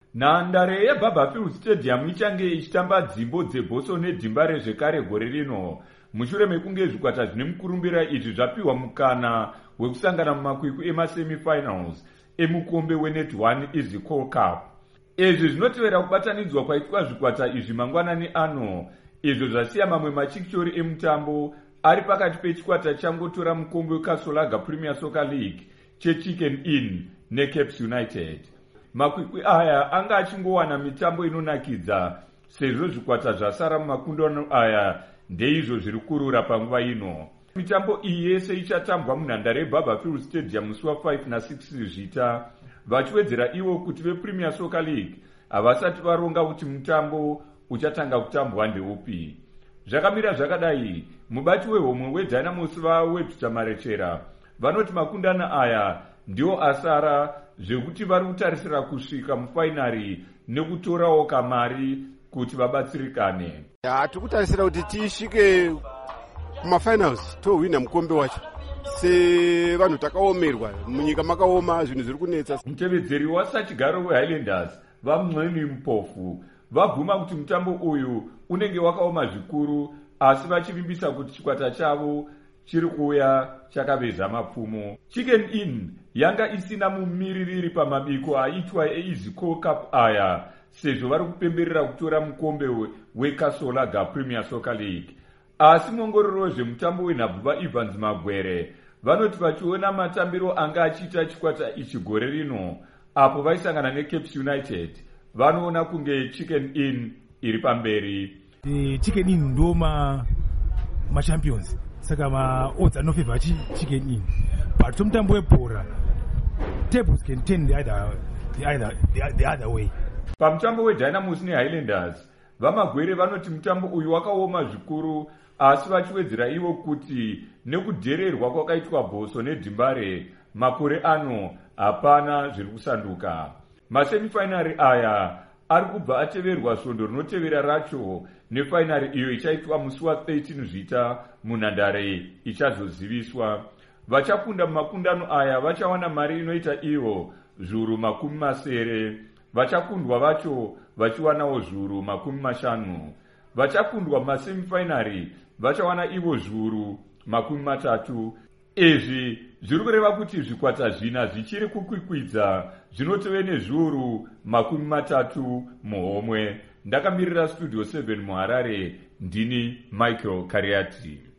Nhandare yeBarberfield Stadium ichange ichitamba dzimbo dzebhoso nedhimba rezvekare gore rino mushure mekunge zvikwata zvine mukurumbira izvi zvapiwa mukana wekusangana mumakwikwi emasemifinals emukombe weNet1 Easy Call Cup. Izvi zvinotevera kubatanidzwa kwaitwa zvikwata izvi mangwanani ano, izvo zvasiya mamwe machikishori emutambo ari pakati pechikwata changotora mukombe weKasolaga Premier Soccer League cheChicken Inn neCaps United. Makwikwi aya anga achingowana mitambo inonakidza sezvo zvikwata zvasara mumakundano aya ndeizvo zviri kurura panguva ino. Mitambo iyi yese ichatambwa munhandare yeBarberfield Stadium musi wa5 na6 Zvita, vachiwedzera ivo kuti vePremier Soccer League havasati varonga kuti mutambo uchatanga kutambwa ndeupi. Zvakamira zvakadai, mubati wehomwe weDynamos vaWebster Marechera vanoti makundano aya ndiwo asara zvekuti vari kutarisira kusvika mufainari nekutorawo kamari kuti vabatsirikane. Tiri kutarisira kuti tisvike kumafinals tohwina mukombe wacho. Sevanhu takaomerwa munyika makaoma, zvinhu zviri kunetsa. Mutevedzeri wasachigaro weHighlanders vaMweni Mpofu vabvuma kuti mutambo uyu unenge wakaoma zvikuru, asi vachivimbisa kuti chikwata chavo chiri kuuya chakaveza mapfumo. Chicken Inn yanga isina mumiririri pamabiko aitwa eEasy Call Cup aya, sezvo vari kupemberera kutora mukombe weKasolaga Premier Soccer League. Asi muongororo wezvemutambo wenhabvu vaEvans Magwere vanoti vachiona matambiro anga achiita chikwata ichi gore rino apo vaisangana neCaps United, vanoona kunge Chicken Inn iri pamberi. Chicken Inn ndo machampions, saka maodds anofavor Chicken Inn. But somutambo webhora, tables can turn the other way. Pamutambo weDynamos neHighlanders, vaMagwere vanoti mutambo uyu wakaoma zvikuru, asi vachiwedzera ivo kuti nekudhererwa kwakaitwa bhoso nedhimbare makore ano hapana zviri kusanduka. Masemifinari aya ari kubva ateverwa svondo rinotevera racho nefainari iyo ichaitwa musi wa13 Zvita munhandare ichazoziviswa. Vachakunda mumakundano aya vachawana mari inoita ivo zviuru 70, vachakundwa vacho vachiwanawo zviuru 50. Vachakundwa mumasemifinari vachawana ivo zviuru 30. Izvi zviri kureva kuti zvikwata zvina zvichiri kukwikwidza zvinotove nezviuru 30 muhomwe. Ndakamirira Studio 7 muHarare, ndini Michael Kariati.